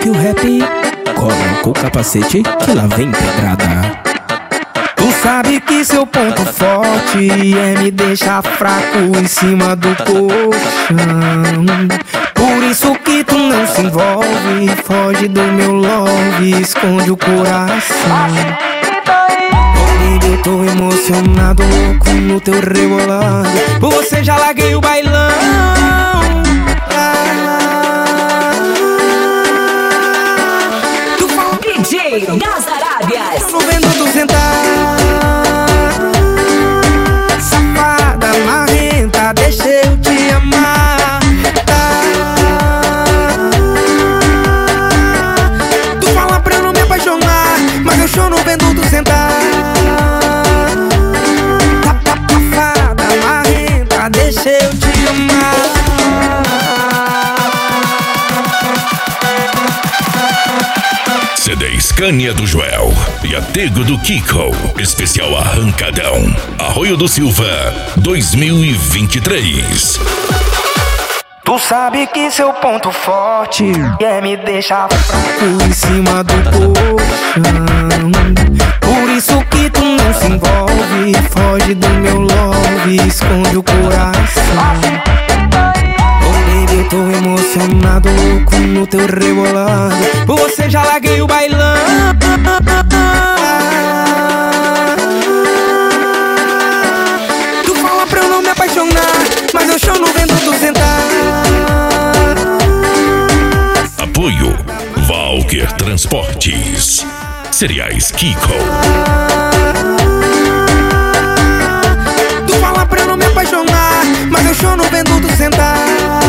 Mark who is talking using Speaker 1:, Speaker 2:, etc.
Speaker 1: que o rap coloca o capacete que lá vem pedrada. Tu sabe que seu ponto forte é me deixar fraco em cima do colchão. Por isso que tu não se envolve, foge do meu love, esconde o coração. Eu tô emocionado, louco no teu rebolado. Por você já larguei o bailão. Tu fala
Speaker 2: DJ das Arábias.
Speaker 1: eu não vendo tu sentar. Safada, marrenta, deixa eu te amar. Tu fala pra eu não me apaixonar, mas eu choro vendo tu sentar. Deixa eu te amar.
Speaker 3: CD Scania do Joel e Atego do Kiko. Especial Arrancadão. Arroio do Silva 2023.
Speaker 1: Tu sabe que seu ponto forte é me deixar fraco em cima do colchão. Por isso que tu não se envolve, foge do meu love, esconde o coração. Oh baby, eu tô emocionado, louco no teu rebolado. Por você já larguei o bailão. Tu fala pra eu não me apaixonar, mas eu choro vendo tu sentar.
Speaker 3: Apoio Valker Transportes. Cereais Kiko.
Speaker 1: Tu fala pra eu não me apaixonar, mas eu choro vendo tu sentar.